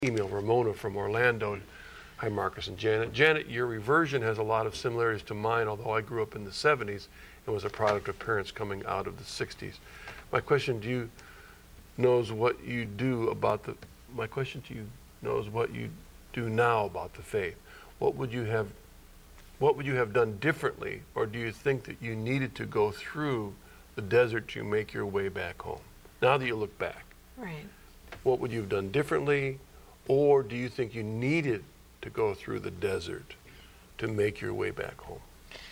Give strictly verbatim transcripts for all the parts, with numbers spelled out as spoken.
email Ramona from Orlando. Hi, Marcus and Janet. Janet, your reversion has a lot of similarities to mine, although I grew up in the seventies and was a product of parents coming out of the sixties. My question to you knows what you do about the, my question to you knows what you do now about the faith. What would you have, what would you have done differently, or do you think that you needed to go through the desert to make your way back home? Now that you look back. Right. What would you have done differently, or do you think you needed to go through the desert to make your way back home?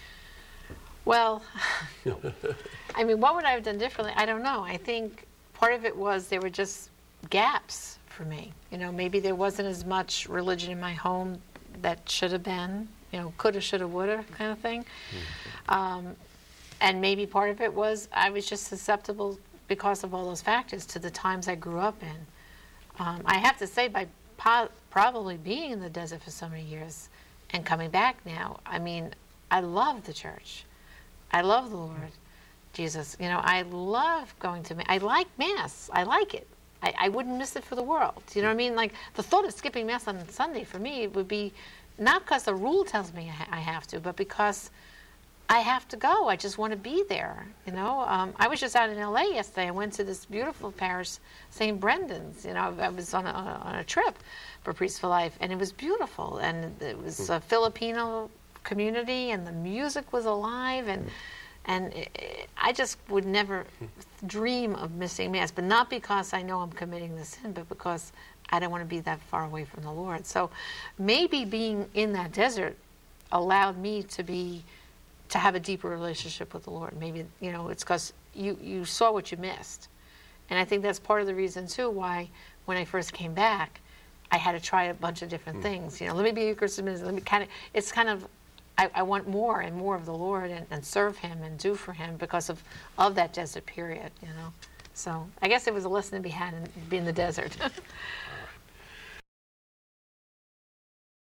Well, I mean, what would I have done differently? I don't know. I think part of it was there were just gaps for me. You know, maybe there wasn't as much religion in my home that should have been, you know, coulda, shoulda, woulda kind of thing. Mm-hmm. Um, and maybe part of it was I was just susceptible because of all those factors to the times I grew up in. Um, I have to say, by po- probably being in the desert for so many years and coming back now, I mean, I love the church. I love the Lord Jesus. You know, I love going to Mass. I like Mass. I like it. I, I wouldn't miss it for the world. You know what I mean? Like, the thought of skipping Mass on Sunday for me would be not because the rule tells me I, ha- I have to, but because I have to go. I just want to be there. You know, um, I was just out in L A yesterday. I went to this beautiful parish, Saint Brendan's. You know, I was on a, on a trip for Priests for Life, and it was beautiful. And it was a Filipino community, and the music was alive, and and it, it, I just would never dream of missing Mass, but not because I know I'm committing the sin, but because I don't want to be that far away from the Lord. So maybe being in that desert allowed me to be to have a deeper relationship with the Lord. Maybe, you know, it's because you, you saw what you missed. And I think that's part of the reason, too, why when I first came back, I had to try a bunch of different mm. things. You know, let me be a Eucharist minister. Let me kind of, it's kind of, I, I want more and more of the Lord and, and serve Him and do for Him because of, of that desert period, you know. So I guess it was a lesson to be had in being in the desert.